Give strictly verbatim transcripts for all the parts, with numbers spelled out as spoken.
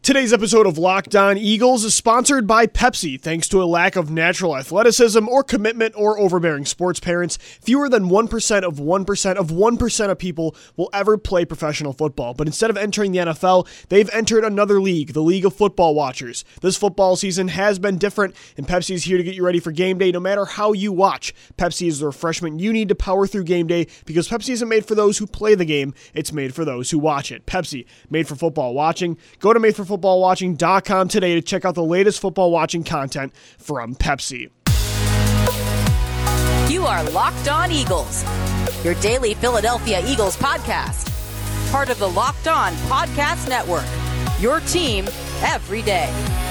Today's episode of Locked On Eagles is sponsored by Pepsi. Thanks to a lack of natural athleticism or commitment or overbearing sports parents, fewer than one percent of one percent of one percent of people will ever play professional football. But instead of entering the N F L, they've entered another league, the League of Football Watchers. This football season has been different, and Pepsi is here to get you ready for game day no matter how you watch. Pepsi is the refreshment you need to power through game day because Pepsi isn't made for those who play the game, it's made for those who watch it. Pepsi, made for football watching. Go to made for football watching dot com today to check out the latest football watching content from Pepsi. You are Locked On Eagles, your daily Philadelphia Eagles podcast. Part of the Locked On Podcast Network, your team every day.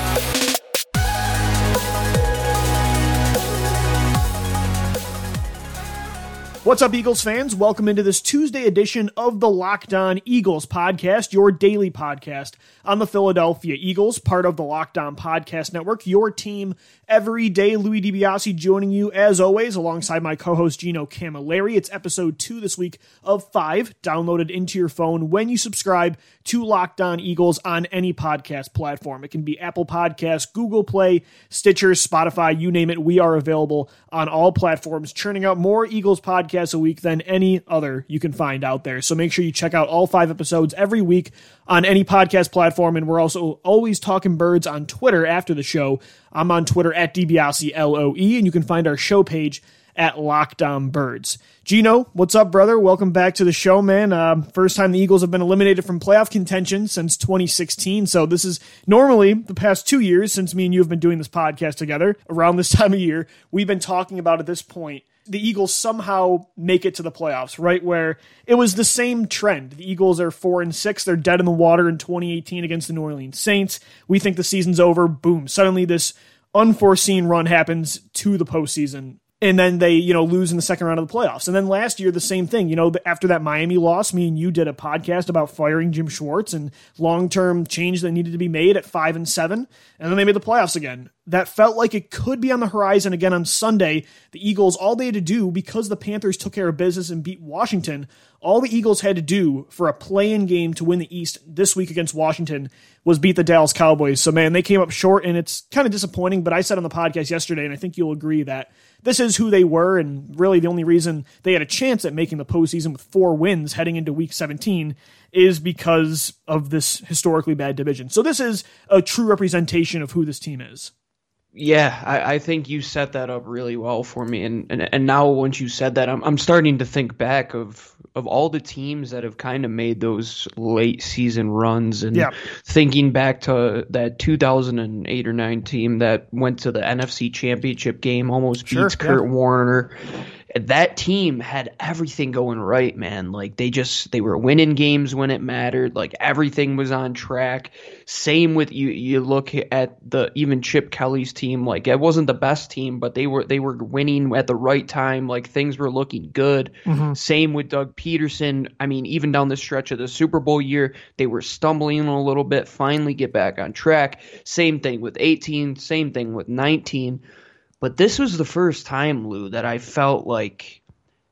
What's up, Eagles fans? Welcome into this Tuesday edition of the Locked On Eagles podcast, your daily podcast on the Philadelphia Eagles, part of the Locked On Podcast Network, your team every day. Louis DiBiase joining you as always, alongside my co-host Gino Camilleri. It's episode two this week of five, downloaded into your phone when you subscribe to Locked On Eagles on any podcast platform. It can be Apple Podcasts, Google Play, Stitcher, Spotify, you name it. We are available on all platforms, churning out more Eagles podcasts a week than any other you can find out there. So make sure you check out all five episodes every week on any podcast platform. And we're also always talking birds on Twitter after the show. I'm on Twitter at DiBiase L O E, and you can find our show page at Locked On Birds. Gino, what's up, brother? Welcome back to the show, man. Uh, first time the Eagles have been eliminated from playoff contention since twenty sixteen. So this is normally the past two years since me and you have been doing this podcast together. Around this time of year, we've been talking about at this point the Eagles somehow make it to the playoffs, right? Where it was the same trend. The Eagles are four and six. They're dead in the water in twenty eighteen against the New Orleans Saints. We think the season's over. Boom. Suddenly this unforeseen run happens to the postseason. And then they, you know, lose in the second round of the playoffs. And then last year, the same thing. You know, after that Miami loss, me and you did a podcast about firing Jim Schwartz and long-term change that needed to be made at five and seven. And then they made the playoffs again. That felt like it could be on the horizon again on Sunday. The Eagles, all they had to do, because the Panthers took care of business and beat Washington, all the Eagles had to do for a play-in game to win the East this week against Washington was beat the Dallas Cowboys. So, man, they came up short, and it's kind of disappointing, but I said on the podcast yesterday, and I think you'll agree that this is who they were, and really the only reason they had a chance at making the postseason with four wins heading into Week seventeen is because of this historically bad division. So this is a true representation of who this team is. Yeah, I, I think you set that up really well for me, and, and and now once you said that, I'm I'm starting to think back of of all the teams that have kind of made those late season runs, and yeah. thinking back to that two thousand eight or nine team that went to the N F C Championship game, almost sure, beats Kurt yeah. Warner. That team had everything going right, man. Like they just they were winning games when it mattered. Like everything was on track. Same with you. You look at the even Chip Kelly's team. Like it wasn't the best team, but they were they were winning at the right time. Like things were looking good. Mm-hmm. Same with Doug Peterson. I mean, even down the stretch of the Super Bowl year, they were stumbling a little bit. Finally, get back on track. Same thing with eighteen. Same thing with nineteen. But this was the first time, Lou, that I felt like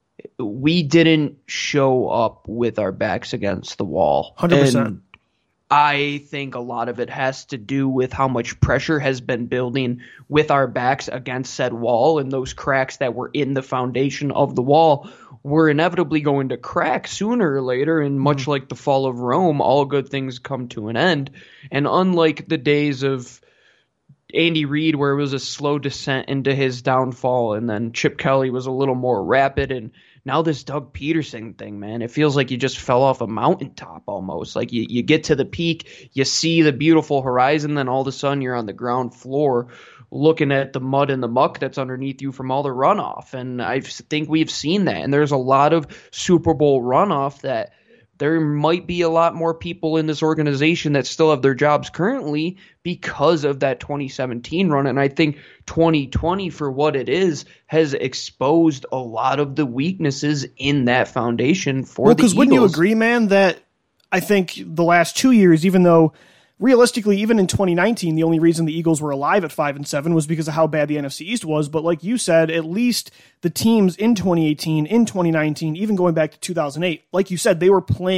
we didn't show up with our backs against the wall. one hundred percent. And I think a lot of it has to do with how much pressure has been building with our backs against said wall, and those cracks that were in the foundation of the wall were inevitably going to crack sooner or later, and much mm-hmm. like the fall of Rome, all good things come to an end. And unlike the days of Andy Reid, where it was a slow descent into his downfall, and then Chip Kelly was a little more rapid, and now this Doug Peterson thing, man, it feels like you just fell off a mountaintop almost. Like you, you get to the peak, you see the beautiful horizon, then all of a sudden you're on the ground floor looking at the mud and the muck that's underneath you from all the runoff. And I think we've seen that, and there's a lot of Super Bowl runoff that there might be a lot more people in this organization that still have their jobs currently because of that twenty seventeen run. And I think twenty twenty, for what it is, has exposed a lot of the weaknesses in that foundation for well, the Eagles. Because wouldn't you agree, man, that I think the last two years, even though realistically, even in twenty nineteen, the only reason the Eagles were alive at five and seven was because of how bad the N F C East was. But like you said, at least the teams in twenty eighteen, in twenty nineteen, even going back to two thousand eight, like you said, they were playing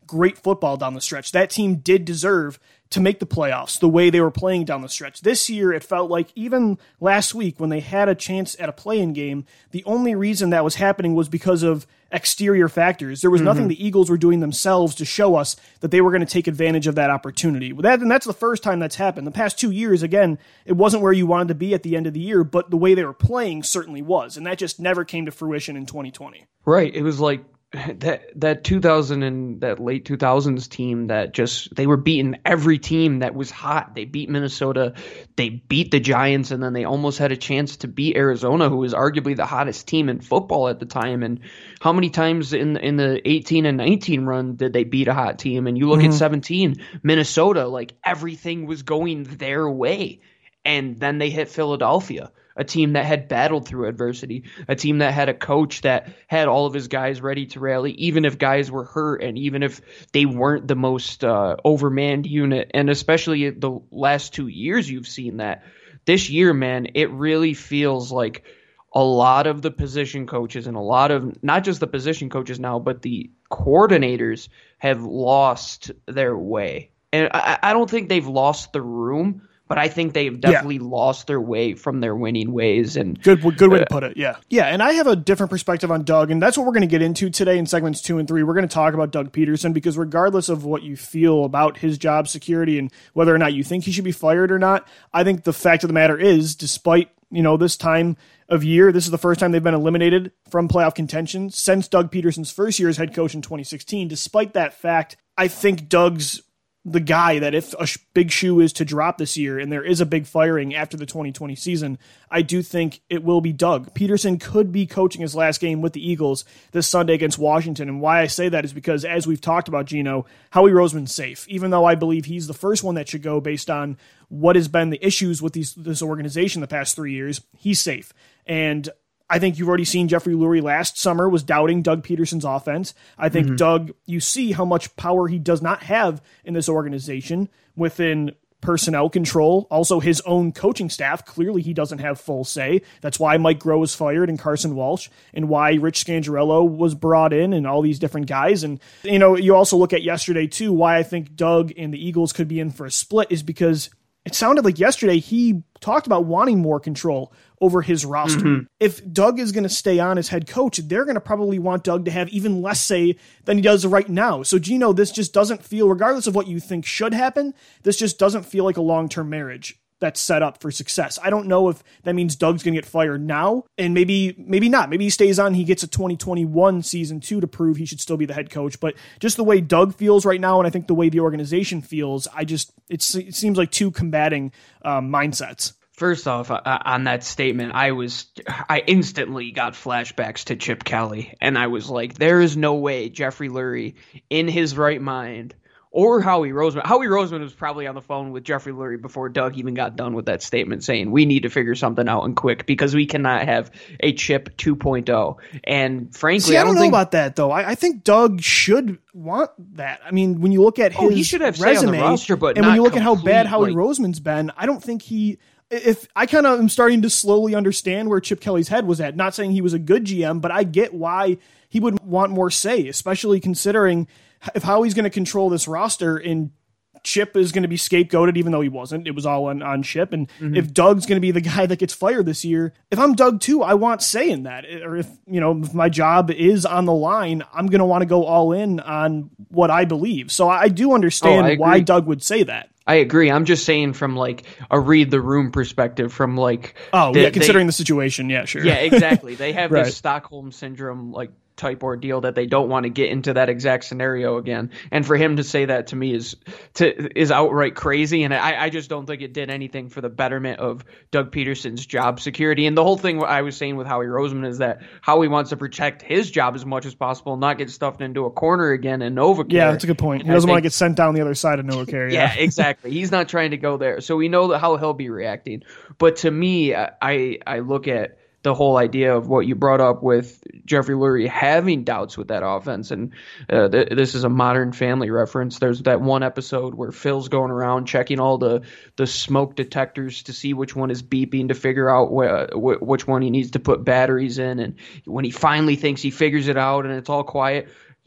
great football down the stretch. That team did deserve to make the playoffs the way they were playing down the stretch. This year, it felt like even last week when they had a chance at a play-in game, the only reason that was happening was because of exterior factors. There was mm-hmm. nothing the Eagles were doing themselves to show us that they were going to take advantage of that opportunity. That, and that's the first time that's happened. The past two years, again, it wasn't where you wanted to be at the end of the year, but the way they were playing certainly was, and that just never came to fruition in twenty twenty. Right. It was like that that two thousand and that late two thousands team that just they were beating every team that was hot. They beat Minnesota, they beat the Giants, and then they almost had a chance to beat Arizona, who was arguably the hottest team in football at the time. And how many times in in the eighteen and nineteen run did they beat a hot team? And you look mm-hmm. at seventeen, Minnesota, like everything was going their way, and then they hit Philadelphia, a team that had battled through adversity, a team that had a coach that had all of his guys ready to rally, even if guys were hurt and even if they weren't the most uh, overmanned unit. And especially the last two years, you've seen that. This year, man, it really feels like a lot of the position coaches and a lot of not just the position coaches now, but the coordinators have lost their way. And I, I don't think they've lost the room, but I think they've definitely yeah. lost their way from their winning ways. And good, good way uh, to put it. Yeah, yeah. And I have a different perspective on Doug, and that's what we're going to get into today in segments two and three. We're going to talk about Doug Peterson because, regardless of what you feel about his job security and whether or not you think he should be fired or not, I think the fact of the matter is, despite you know this time of year, this is the first time they've been eliminated from playoff contention since Doug Peterson's first year as head coach in twenty sixteen. Despite that fact, I think Doug's the guy that if a sh- big shoe is to drop this year and there is a big firing after the twenty twenty season, I do think it will be Doug. Peterson could be coaching his last game with the Eagles this Sunday against Washington. And why I say that is because, as we've talked about, Gino, Howie Roseman's safe, even though I believe he's the first one that should go based on what has been the issues with these, this organization the past three years. He's safe. And I think you've already seen Jeffrey Lurie last summer was doubting Doug Peterson's offense. I think mm-hmm. Doug, you see how much power he does not have in this organization within personnel control. Also, his own coaching staff, clearly he doesn't have full say. That's why Mike Groh was fired and Carson Walsh, and why Rich Scangarello was brought in and all these different guys. And, you know, you also look at yesterday, too, why I think Doug and the Eagles could be in for a split is because it sounded like yesterday he talked about wanting more control over his roster. Mm-hmm. If Doug is going to stay on as head coach, they're going to probably want Doug to have even less say than he does right now. So, Gino, this just doesn't feel, regardless of what you think should happen, this just doesn't feel like a long-term marriage that's set up for success. I don't know if that means Doug's going to get fired now, and maybe maybe not. Maybe he stays on, he gets a twenty twenty-one season two to prove he should still be the head coach. But just the way Doug feels right now, and I think the way the organization feels, I just it's, it seems like two combating um, mindsets. First off, uh, on that statement, I was I instantly got flashbacks to Chip Kelly, and I was like, there is no way Jeffrey Lurie, in his right mind, or Howie Roseman. Howie Roseman was probably on the phone with Jeffrey Lurie before Doug even got done with that statement, saying we need to figure something out and quick because we cannot have a Chip two point oh. And frankly, See, I, I don't, don't know think, about that though. I, I think Doug should want that. I mean, when you look at his oh, he should have resume, say on the roster, but and when you look complete, at how bad Howie like, Roseman's been, I don't think he. If I kind of am starting to slowly understand where Chip Kelly's head was at. Not saying he was a good G M, but I get why he would want more say, especially considering if Howie's going to control this roster and Chip is going to be scapegoated, even though he wasn't. It was all on, on Chip. And mm-hmm. if Doug's going to be the guy that gets fired this year, if I'm Doug too, I want say in that. Or if, you know, if my job is on the line, I'm going to want to go all in on what I believe. So I do understand oh, why Doug would say that. I agree. I'm just saying from like a read the room perspective from like. Oh, the, yeah. Considering they, the situation. Yeah, sure. Yeah, exactly. They have right. this Stockholm syndrome, like, type ordeal that they don't want to get into that exact scenario again. And for him to say that to me is to is outright crazy. And I, I just don't think it did anything for the betterment of Doug Peterson's job security. And the whole thing I was saying with Howie Roseman is that Howie wants to protect his job as much as possible, not get stuffed into a corner again in NovaCare. Yeah, that's a good point. He doesn't think, want to get sent down the other side of NovaCare. Yeah, yeah exactly. He's not trying to go there. So we know that how he'll be reacting. But to me, I I look at the whole idea of what you brought up with Jeffrey Lurie having doubts with that offense. And uh, th- this is a Modern Family reference. There's that one episode where Phil's going around checking all the, the smoke detectors to see which one is beeping to figure out wh- wh- which one he needs to put batteries in. And when he finally thinks he figures it out and it's all quiet,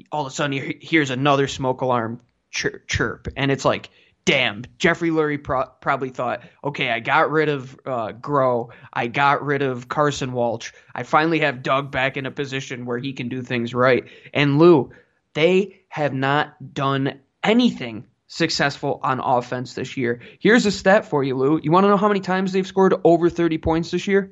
all of a sudden he hears another smoke alarm chirp, chirp and it's like, damn, Jeffrey Lurie pro- probably thought, okay, I got rid of uh, Groh. I got rid of Carson Walch. I finally have Doug back in a position where he can do things right. And Lou, they have not done anything successful on offense this year. Here's a stat for you, Lou. You want to know how many times they've scored over thirty points this year?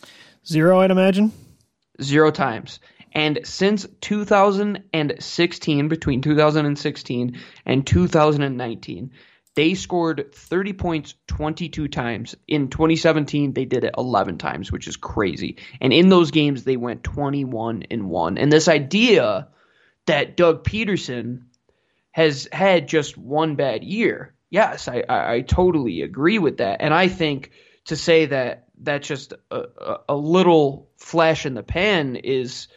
Zero, I'd imagine. Zero times. And since two thousand sixteen, between two thousand sixteen and two thousand nineteen, they scored thirty points twenty-two times. In twenty seventeen, they did it eleven times, which is crazy. And in those games, they went twenty-one and one. And this idea that Doug Peterson has had just one bad year, yes, I, I, I totally agree with that. And I think to say that that's just a, a, a little flash in the pan is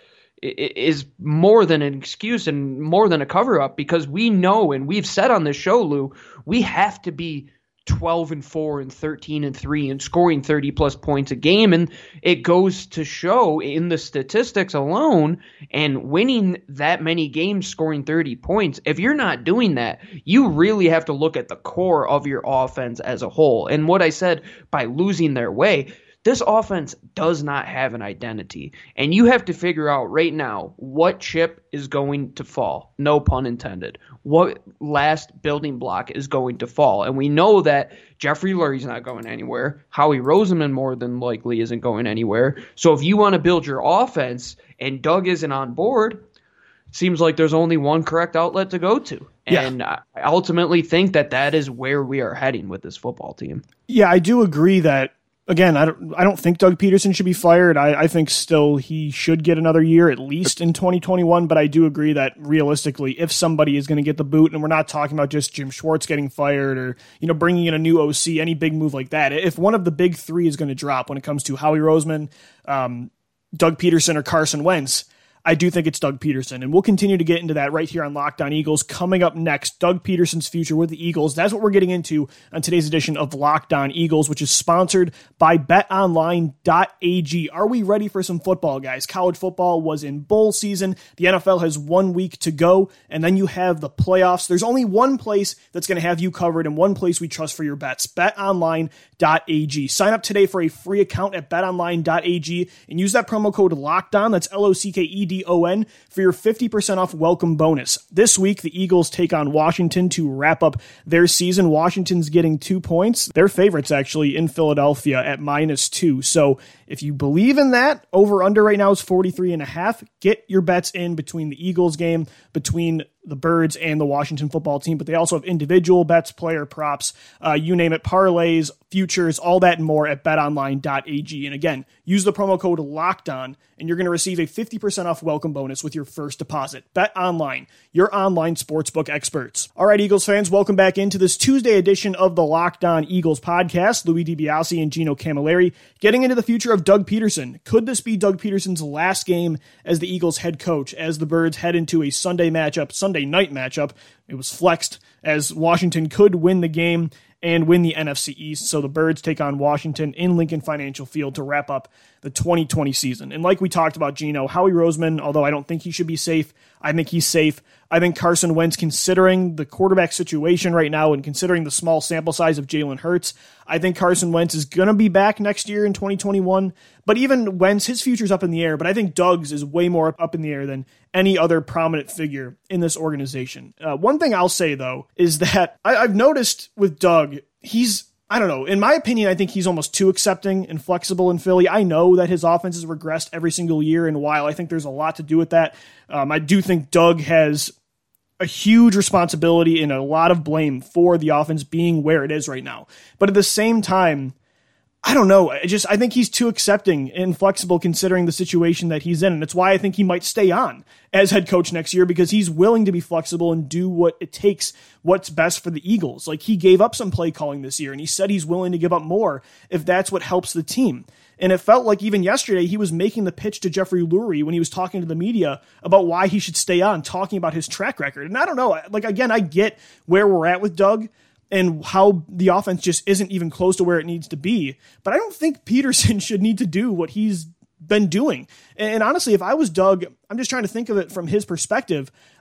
is more than an excuse and more than a cover-up, because we know, and we've said on this show, Lou, we have to be twelve and four and thirteen and three and scoring thirty plus points a game. And it goes to show in the statistics alone, and winning that many games scoring thirty points, if you're not doing that, you really have to look at the core of your offense as a whole. And what I said by losing their way, this offense does not have an identity, and you have to figure out right now what chip is going to fall, no pun intended, what last building block is going to fall. And we know that Jeffrey Lurie's not going anywhere. Howie Roseman more than likely isn't going anywhere. So if you want to build your offense and Doug isn't on board, it seems like there's only one correct outlet to go to. And yeah. I ultimately think that that is where we are heading with this football team. Yeah, I do agree that, again, I don't I don't think Doug Peterson should be fired. I, I think still he should get another year at least in twenty twenty-one, but I do agree that realistically, if somebody is going to get the boot, and we're not talking about just Jim Schwartz getting fired or, you know, bringing in a new O C, any big move like that, if one of the big three is going to drop when it comes to Howie Roseman, um, Doug Peterson, or Carson Wentz, I do think it's Doug Peterson, and we'll continue to get into that right here on Locked On Eagles. Coming up next, Doug Peterson's future with the Eagles. That's what we're getting into on today's edition of Locked On Eagles, which is sponsored by bet online dot a g. Are we ready for some football, guys? College football was in bowl season. The N F L has one week to go, and then you have the playoffs. There's only one place that's going to have you covered and one place we trust for your bets, bet online dot a g. Sign up today for a free account at bet online dot a g and use that promo code LOCKEDON, that's L O C K E D O N, for your fifty percent off welcome bonus. This week, the Eagles take on Washington to wrap up their season. Washington's getting two points. They're favorites, actually, in Philadelphia at minus two. So if you believe in that, over-under right now is forty-three and a half. Get your bets in between the Eagles game, between the Birds and the Washington football team, but they also have individual bets, player props, uh, you name it, parlays, futures, all that and more at bet online dot a g. And again, use the promo code LOCKEDON, and you're going to receive a fifty percent off welcome bonus with your first deposit. BetOnline, your online sportsbook experts. All right, Eagles fans, welcome back into this Tuesday edition of the Locked On Eagles podcast. Louis DiBiase and Gino Camilleri getting into the future of Doug Peterson. Could this be Doug Peterson's last game as the Eagles head coach as the Birds head into a Sunday matchup, Sunday night matchup? It was flexed as Washington could win the game and win the N F C East. So the Birds take on Washington in Lincoln Financial Field to wrap up the twenty twenty season. And like we talked about, Gino, Howie Roseman, although I don't think he should be safe, I think he's safe. I think Carson Wentz, considering the quarterback situation right now and considering the small sample size of Jalen Hurts, I think Carson Wentz is going to be back next year in twenty twenty-one. But even Wentz, his future's up in the air, but I think Doug's is way more up in the air than any other prominent figure in this organization. Uh, one thing I'll say, though, is that I, I've noticed with Doug, he's, I don't know, in my opinion, I think he's almost too accepting and flexible in Philly. I know that his offense has regressed every single year, and while I think there's a lot to do with that, um, I do think Doug has a huge responsibility and a lot of blame for the offense being where it is right now. But at the same time, I don't know. I just I think he's too accepting and flexible considering the situation that he's in. And it's why I think he might stay on as head coach next year, because he's willing to be flexible and do what it takes, what's best for the Eagles. Like, he gave up some play calling this year, and he said he's willing to give up more if that's what helps the team. And it felt like even yesterday he was making the pitch to Jeffrey Lurie when he was talking to the media about why he should stay on, talking about his track record. And I don't know, like, again, I get where we're at with Doug and how the offense just isn't even close to where it needs to be. But I don't think Peterson should need to do what he's been doing. And honestly, if I was Doug, I'm just trying to think of it from his perspective.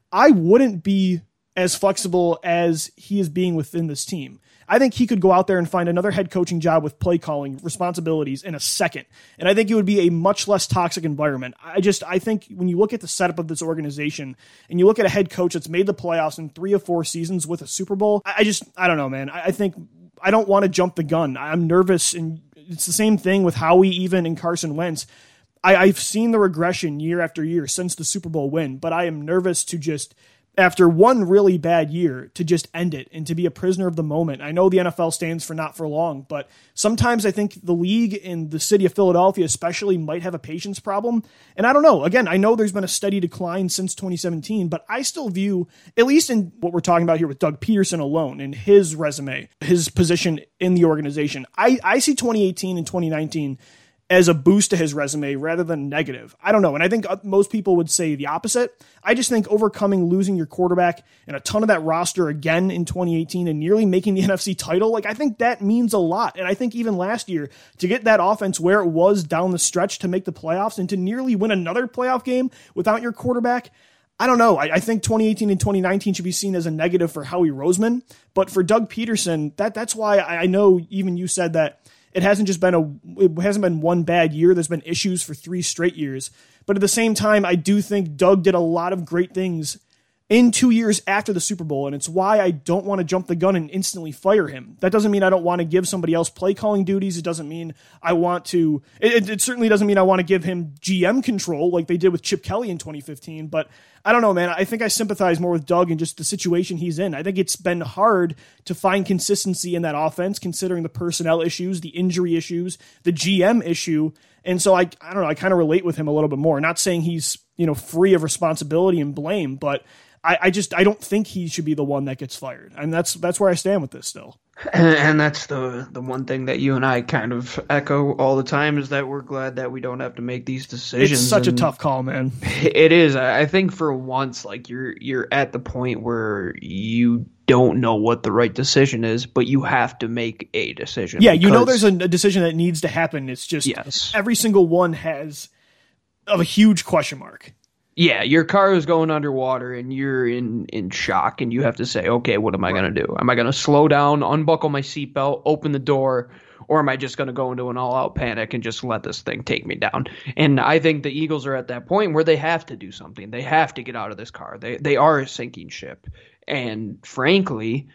I wouldn't be as flexible as he is being within this team. I think he could go out there and find another head coaching job with play calling responsibilities in a second. And I think it would be a much less toxic environment. I just, I think when you look at the setup of this organization and you look at a head coach that's made the playoffs in three or four seasons with a Super Bowl, I just, I don't know, man. I think I don't want to jump the gun. I'm nervous. And it's the same thing with Howie, even in Carson Wentz. I, I've seen the regression year after year since the Super Bowl win, but I am nervous to just, after one really bad year, to just end it and to be a prisoner of the moment. I know the N F L stands for not for long, but sometimes I think the league and the city of Philadelphia especially might have a patience problem. And I don't know. Again, I know there's been a steady decline since twenty seventeen, but I still view, at least in what we're talking about here with Doug Peterson alone and his resume, his position in the organization, I, I see twenty eighteen and twenty nineteen as a boost to his resume rather than negative. I don't know. And I think most people would say the opposite. I just think overcoming losing your quarterback and a ton of that roster again in twenty eighteen and nearly making the N F C title, like I think that means a lot. And I think even last year to get that offense where it was down the stretch to make the playoffs and to nearly win another playoff game without your quarterback, I don't know. I, I think twenty eighteen and twenty nineteen should be seen as a negative for Howie Roseman. But for Doug Peterson, that that's why I, I know even you said that it hasn't just been a, it hasn't been one bad year. There's been issues for three straight years. But at the same time, I do think Doug did a lot of great things in two years after the Super Bowl, and it's why I don't want to jump the gun and instantly fire him. That doesn't mean I don't want to give somebody else play calling duties. It doesn't mean I want to, it, it certainly doesn't mean I want to give him G M control like they did with Chip Kelly in twenty fifteen, but I don't know, man. I think I sympathize more with Doug and just the situation he's in. I think it's been hard to find consistency in that offense, considering the personnel issues, the injury issues, the G M issue. And so I, I don't know, I kind of relate with him a little bit more. Not saying he's, you know, free of responsibility and blame, but I, I just, I don't think he should be the one that gets fired. And that's, that's where I stand with this still. And, and that's the the one thing that you and I kind of echo all the time is that we're glad that we don't have to make these decisions. It's such and a tough call, man. It is. I think for once, like you're you're at the point where you don't know what the right decision is, but you have to make a decision. Yeah, you know there's a, a decision that needs to happen. It's just yes. Every single one has of a huge question mark. Yeah, your car is going underwater and you're in, in shock and you have to say, okay, what am I going to do? Am I going to slow down, unbuckle my seatbelt, open the door, or am I just going to go into an all-out panic and just let this thing take me down? And I think the Eagles are at that point where they have to do something. They have to get out of this car. They they are a sinking ship. And frankly,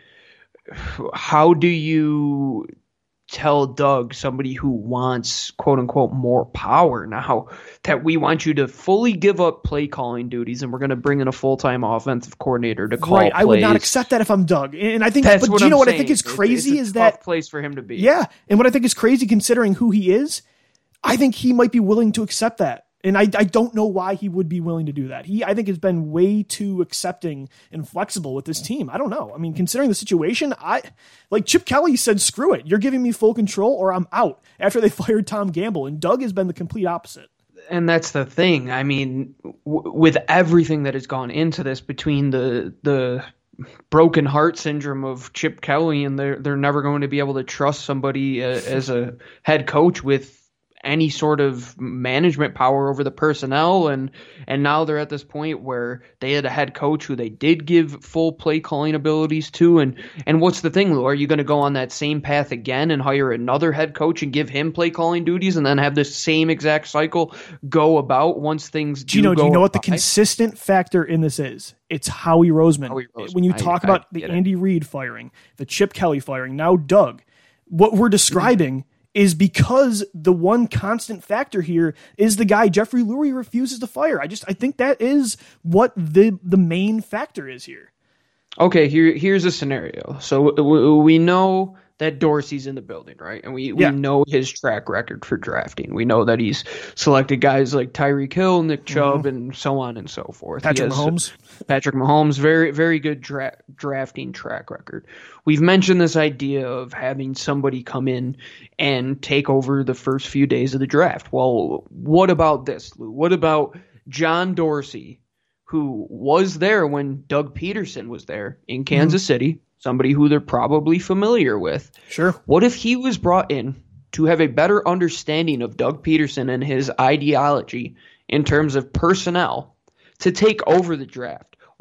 how do you tell Doug, somebody who wants quote unquote more power now, that we want you to fully give up play calling duties and we're going to bring in a full-time offensive coordinator to call right. plays? I would not accept that if I'm Doug. And I think that's but what do you I'm know what saying. I think is crazy it's, it's is a tough that place for him to be. Yeah. And what I think is crazy considering who he is, I think he might be willing to accept that. And I, I don't know why he would be willing to do that. He, I think, has been way too accepting and flexible with this team. I don't know. I mean, considering the situation, I like Chip Kelly said, screw it. You're giving me full control or I'm out after they fired Tom Gamble. And Doug has been the complete opposite. And that's the thing. I mean, w- with everything that has gone into this between the the broken heart syndrome of Chip Kelly and they're, they're never going to be able to trust somebody uh, as a head coach with any sort of management power over the personnel, and and now they're at this point where they had a head coach who they did give full play calling abilities to, and and what's the thing, Lou? Are you going to go on that same path again and hire another head coach and give him play calling duties, and then have this same exact cycle go about once things do Gino, go do you know what by? the consistent factor in this is? It's Howie Roseman. Howie Roseman. When you I- talk I about the get it. Andy Reid firing, the Chip Kelly firing, now Doug, what we're describing is because the one constant factor here is the guy Jeffrey Lurie refuses to fire. I just I think that is what the the main factor is here. Okay, here here's a scenario. So w- we know that Dorsey's in the building, right? And we, Yeah. we know his track record for drafting. We know that he's selected guys like Tyreek Hill, Nick Chubb, Mm-hmm. and so on and so forth. He Patrick has- Mahomes. Patrick Mahomes, very, very good dra- drafting track record. We've mentioned this idea of having somebody come in and take over the first few days of the draft. Well, what about this, Lou? What about John Dorsey, who was there when Doug Peterson was there in Kansas City, somebody who they're probably familiar with? Sure. What if he was brought in to have a better understanding of Doug Peterson and his ideology in terms of personnel to take over the draft?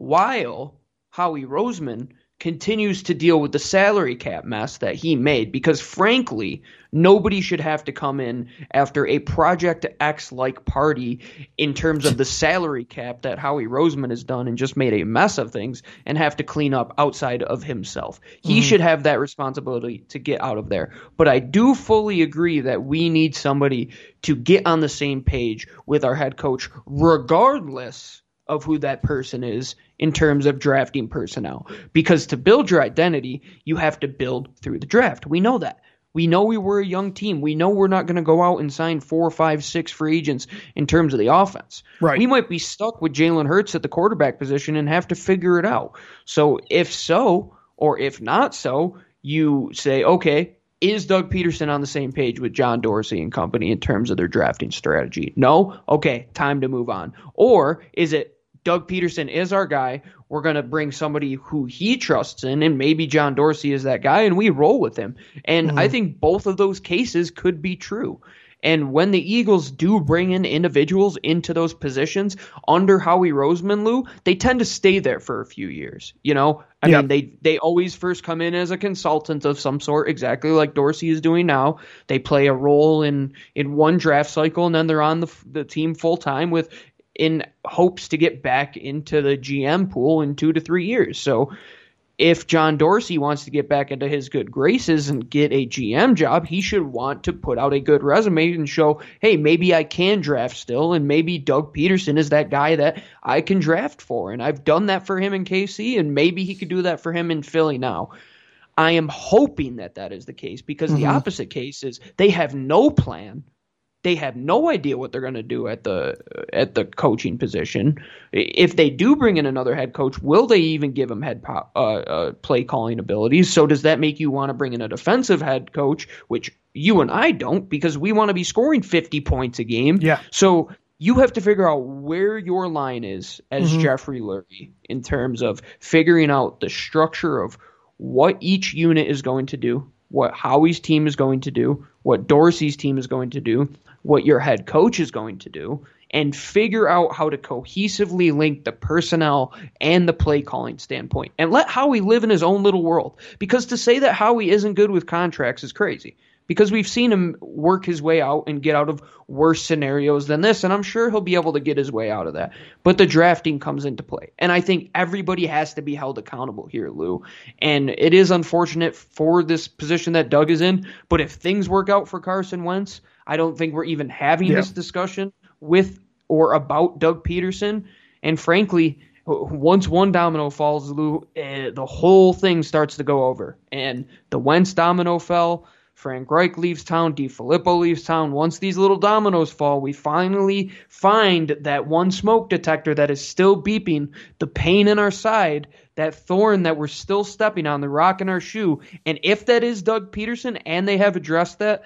while Howie Roseman continues to deal with the salary cap mess that he made, because frankly, nobody should have to come in after a Project X-like party in terms of the salary cap that Howie Roseman has done and just made a mess of things and have to clean up outside of himself. He mm-hmm. should have that responsibility to get out of there. But I do fully agree that we need somebody to get on the same page with our head coach, regardless of who that person is in terms of drafting personnel. Because to build your identity, you have to build through the draft. We know that. We know we were a young team. We know we're not going to go out and sign four, five, six free agents in terms of the offense. Right. We might be stuck with Jalen Hurts at the quarterback position and have to figure it out. So if so, or if not so, you say, okay, is Doug Peterson on the same page with John Dorsey and company in terms of their drafting strategy? No? Okay, time to move on. Or is it Doug Peterson is our guy, we're going to bring somebody who he trusts in, and maybe John Dorsey is that guy, and we roll with him. And mm-hmm. I think both of those cases could be true. And when the Eagles do bring in individuals into those positions under Howie Roseman, Lou, they tend to stay there for a few years. You know, I yep. mean, they, they always first come in as a consultant of some sort, exactly like Dorsey is doing now. They play a role in, in one draft cycle, and then they're on the, the team full time with in hopes to get back into the G M pool in two to three years. So if John Dorsey wants to get back into his good graces and get a G M job, he should want to put out a good resume and show, hey, maybe I can draft still, and maybe Doug Peterson is that guy that I can draft for. And I've done that for him in K C, and maybe he could do that for him in Philly now. I am hoping that that is the case, because mm-hmm. the opposite case is they have no plan. They have no idea what they're going to do at the at the coaching position. If they do bring in another head coach, will they even give him head po- uh, uh, play calling abilities? So does that make you want to bring in a defensive head coach, which you and I don't, because we want to be scoring fifty points a game. Yeah. So you have to figure out where your line is as mm-hmm. Jeffrey Lurie in terms of figuring out the structure of what each unit is going to do, what Howie's team is going to do, what Dorsey's team is going to do, what your head coach is going to do, and figure out how to cohesively link the personnel and the play calling standpoint. And let Howie live in his own little world. Because to say that Howie isn't good with contracts is crazy. Because we've seen him work his way out and get out of worse scenarios than this, and I'm sure he'll be able to get his way out of that. But the drafting comes into play. And I think everybody has to be held accountable here, Lou. And it is unfortunate for this position that Doug is in, but if things work out for Carson Wentz, I don't think we're even having yeah. this discussion with or about Doug Peterson. And frankly, once one domino falls, Lou, eh, the whole thing starts to go over. And the Wentz domino fell. Frank Reich leaves town. DeFilippo leaves town. Once these little dominoes fall, we finally find that one smoke detector that is still beeping, the pain in our side, that thorn that we're still stepping on, the rock in our shoe. And if that is Doug Peterson and they have addressed that,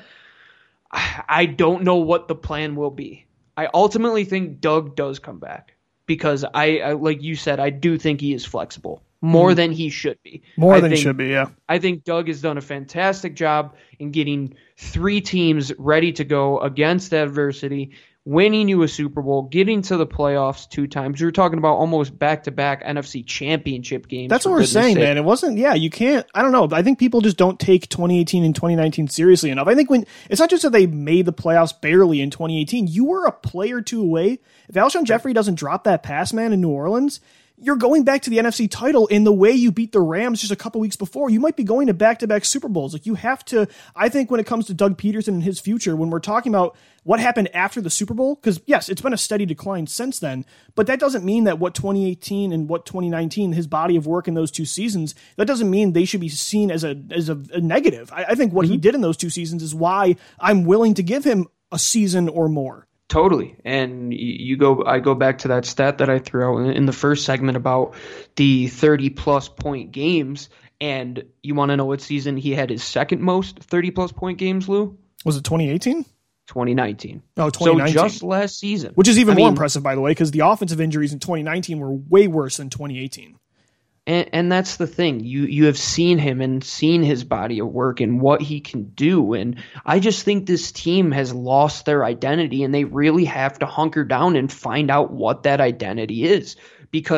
I don't know what the plan will be. I ultimately think Doug does come back because I, I like you said, I do think he is flexible more mm. than he should be. More I than think, he should be, yeah. I think Doug has done a fantastic job in getting three teams ready to go against adversity, winning you a Super Bowl, getting to the playoffs two times. We were talking about almost back-to-back N F C championship games. That's what we're saying, sake. man. It wasn't, yeah, you can't, I don't know. I think people just don't take twenty eighteen and twenty nineteen seriously enough. I think when, it's not just that they made the playoffs barely in twenty eighteen. You were a play or two away. If Alshon Jeffrey doesn't drop that pass, man, in New Orleans, you're going back to the N F C title in the way you beat the Rams just a couple weeks before. You might be going to back-to-back Super Bowls. Like, you have to, I think when it comes to Doug Peterson and his future, when we're talking about what happened after the Super Bowl, because yes, it's been a steady decline since then, but that doesn't mean that what twenty eighteen and what twenty nineteen, his body of work in those two seasons, that doesn't mean they should be seen as a as a, a negative. I, I think what mm-hmm. he did in those two seasons is why I'm willing to give him a season or more. Totally. And you go, I go back to that stat that I threw out in the first segment about the thirty plus point games. And you want to know what season he had his second most thirty plus point games, Lou? Was it twenty eighteen? twenty nineteen. Oh, twenty nineteen. So just last season. Which is even I more mean, impressive, by the way, because the offensive injuries in twenty nineteen were way worse than twenty eighteen. And, and that's the thing. You you have seen him and seen his body of work and what he can do. And I just think this team has lost their identity, and they really have to hunker down and find out what that identity is. Because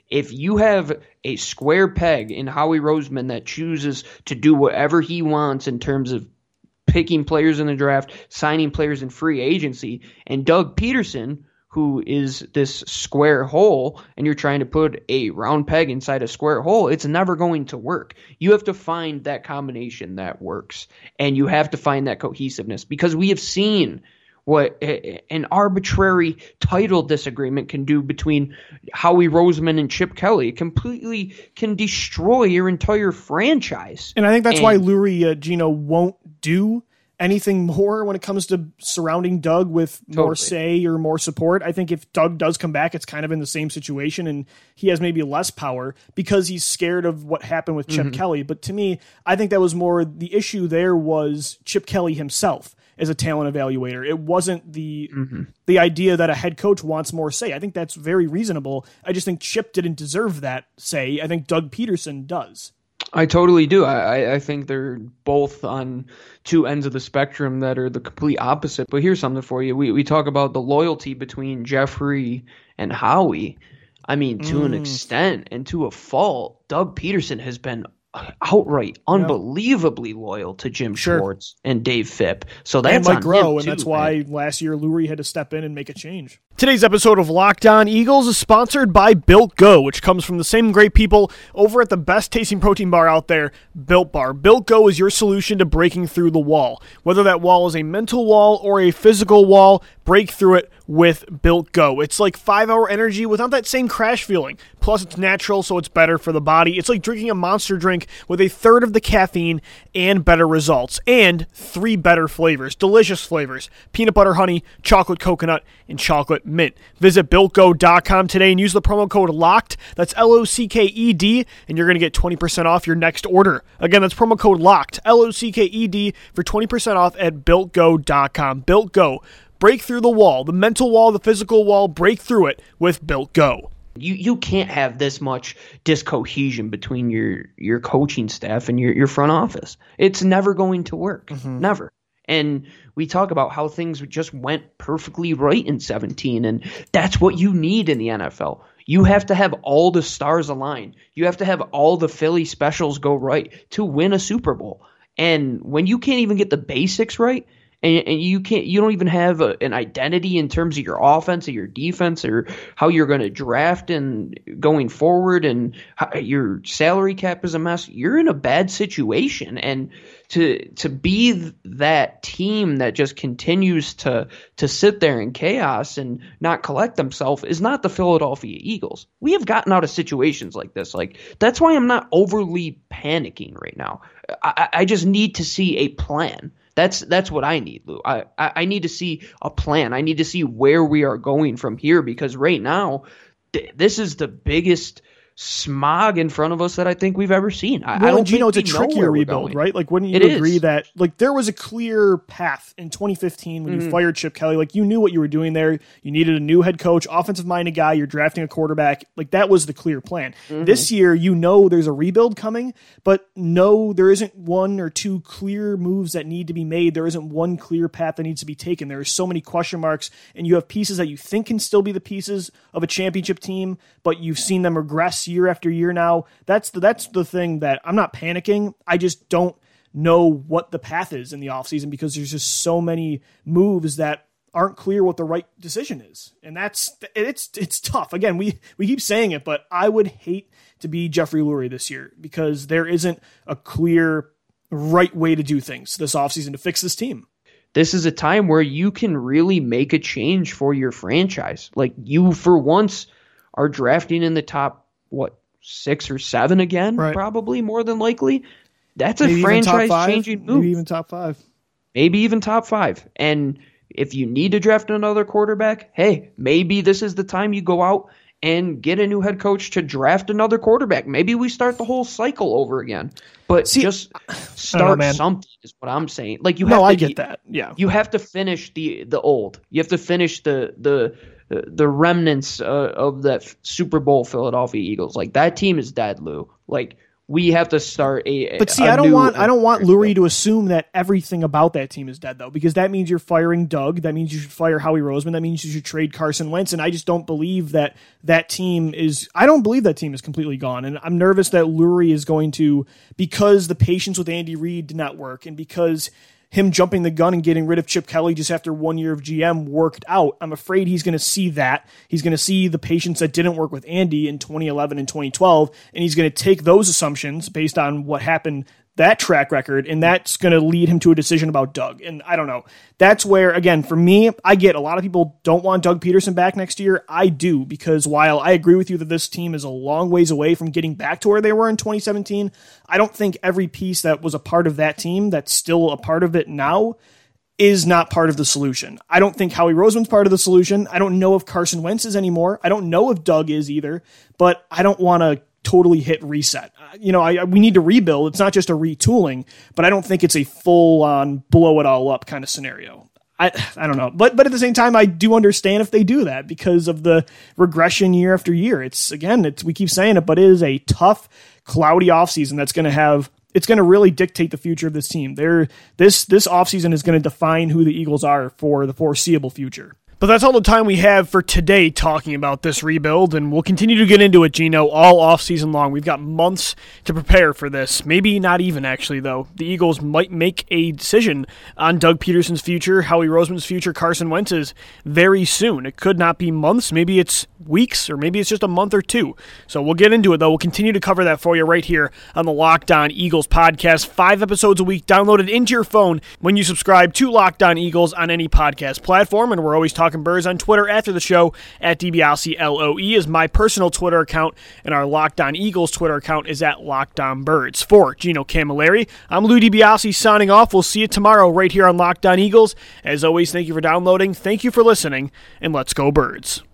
If you have a square peg in Howie Roseman that chooses to do whatever he wants in terms of picking players in the draft, signing players in free agency, and Doug Peterson, who is this square hole, and you're trying to put a round peg inside a square hole, it's never going to work. You have to find that combination that works, and you have to find that cohesiveness, because we have seen what an arbitrary title disagreement can do between Howie Roseman and Chip Kelly. It completely can destroy your entire franchise. And I think that's and, why Lurie, uh, Gino, won't do anything more when it comes to surrounding Doug with totally. more say or more support. I think if Doug does come back, it's kind of in the same situation, and he has maybe less power because he's scared of what happened with Chip mm-hmm. Kelly. But to me, I think that was more the issue there was Chip Kelly himself as a talent evaluator. It wasn't the mm-hmm. the idea that a head coach wants more say. I think that's very reasonable. I just think Chip didn't deserve that say. I think Doug Peterson does. I totally do. I, I think they're both on two ends of the spectrum that are the complete opposite. But here's something for you. We we talk about the loyalty between Jeffrey and Howie. I mean, to mm. an extent and to a fault, Doug Peterson has been outright, unbelievably yeah. loyal to Jim sure. Schwartz and Dave Phipp. So that's and Mike on Groh, him and too, that's why man. last year Lurie had to step in and make a change. Today's episode of Locked On Eagles is sponsored by Built Go, which comes from the same great people over at the best tasting protein bar out there, Built Bar. Built Go is your solution to breaking through the wall. Whether that wall is a mental wall or a physical wall, break through it with Built Go. It's like five-hour energy without that same crash feeling. Plus, it's natural, so it's better for the body. It's like drinking a Monster drink with a third of the caffeine and better results. And three better flavors, delicious flavors: peanut butter honey, chocolate coconut, and chocolate mint. Visit built go dot com today and use the promo code LOCKED. That's L O C K E D, and you're going to get twenty percent off your next order. Again, that's promo code LOCKED, L O C K E D, for twenty percent off at built go dot com. Built Go. Break through the wall, the mental wall, the physical wall. Break through it with Built Go. You you can't have this much discohesion between your your coaching staff and your, your front office. It's never going to work. Mm-hmm. Never. And we talk about how things just went perfectly right in seventeen, and that's what you need in the N F L. You have to have all the stars align. You have to have all the Philly specials go right to win a Super Bowl. And when you can't even get the basics right, And, and you can't, you don't even have a, an identity in terms of your offense or your defense or how you're going to draft and going forward, and how, your salary cap is a mess. You're in a bad situation, and to to be that team that just continues to to sit there in chaos and not collect themselves is not the Philadelphia Eagles. We have gotten out of situations like this. Like, that's why I'm not overly panicking right now. I, I just need to see a plan. That's that's what I need, Lou. I, I, I need to see a plan. I need to see where we are going from here, because right now, th- this is the biggest smog in front of us that I think we've ever seen. I, well, I don't you know, think it's a we know trickier where rebuild, going. right? Like, wouldn't you It agree is. that, like, there was a clear path in twenty fifteen when mm-hmm. you fired Chip Kelly? Like, you knew what you were doing there. You needed a new head coach, offensive-minded guy. You're drafting a quarterback. Like, that was the clear plan. Mm-hmm. This year, you know there's a rebuild coming, but no, there isn't one or two clear moves that need to be made. There isn't one clear path that needs to be taken. There are so many question marks, and you have pieces that you think can still be the pieces of a championship team, but you've seen them regress year after year now. That's the, that's the thing that I'm not panicking. I just don't know what the path is in the offseason, because there's just so many moves that aren't clear what the right decision is. And that's, it's, it's tough. Again, we, we keep saying it, but I would hate to be Jeffrey Lurie this year, because there isn't a clear right way to do things this offseason to fix this team. This is a time where you can really make a change for your franchise. Like, you, for once, are drafting in the top, what, six or seven again, right. Probably more than likely. That's maybe a franchise-changing move. Maybe even top five. Maybe even top five. And if you need to draft another quarterback, hey, maybe this is the time you go out and get a new head coach to draft another quarterback. Maybe we start the whole cycle over again. But See, just start know, something is what I'm saying. Like, you have no, to, I get that. Yeah, you have to finish the the old. You have to finish the the. the remnants uh, of that Super Bowl Philadelphia Eagles. Like, that team is dead, Lou. Like, we have to start a. But see, I I don't want I don't want Lurie to assume that everything about that team is dead, though, because that means you're firing Doug. That means you should fire Howie Roseman. That means you should trade Carson Wentz. And I just don't believe that that team is. I don't believe that team is completely gone. And I'm nervous that Lurie is going to, because the patience with Andy Reid did not work, and because him jumping the gun and getting rid of Chip Kelly just after one year of G M worked out. I'm afraid he's going to see that. He's going to see the patience that didn't work with Andy in twenty eleven and twenty twelve, and he's going to take those assumptions based on what happened, that track record, and that's going to lead him to a decision about Doug. And I don't know. That's where, again, for me, I get a lot of people don't want Doug Peterson back next year. I do, because while I agree with you that this team is a long ways away from getting back to where they were in twenty seventeen, I don't think every piece that was a part of that team that's still a part of it now is not part of the solution. I don't think Howie Roseman's part of the solution. I don't know if Carson Wentz is anymore. I don't know if Doug is either, but I don't want to totally hit reset. You know, I, we need to rebuild. It's not just a retooling, but I don't think it's a full on blow it all up kind of scenario. I I don't know. But but at the same time, I do understand if they do that because of the regression year after year. It's, again, it's we keep saying it, but it is a tough, cloudy offseason that's going to have, it's going to really dictate the future of this team. They're, this, this offseason is going to define who the Eagles are for the foreseeable future. But that's all the time we have for today talking about this rebuild, and we'll continue to get into it, Gino, all offseason long. We've got months to prepare for this. Maybe not even, actually, though. The Eagles might make a decision on Doug Peterson's future, Howie Roseman's future, Carson Wentz's very soon. It could not be months. Maybe it's weeks, or maybe it's just a month or two. So we'll get into it, though. We'll continue to cover that for you right here on the Locked On Eagles podcast. Five episodes a week downloaded into your phone when you subscribe to Locked On Eagles on any podcast platform, and we're always talking Birds on Twitter after the show. At DiBiase L O E is my personal Twitter account, and our Locked On Eagles Twitter account is at Locked On Birds. For Gino Camilleri, I'm Lou DiBiase signing off. We'll see you tomorrow right here on Locked On Eagles. As always, thank you for downloading, thank you for listening, and let's go Birds.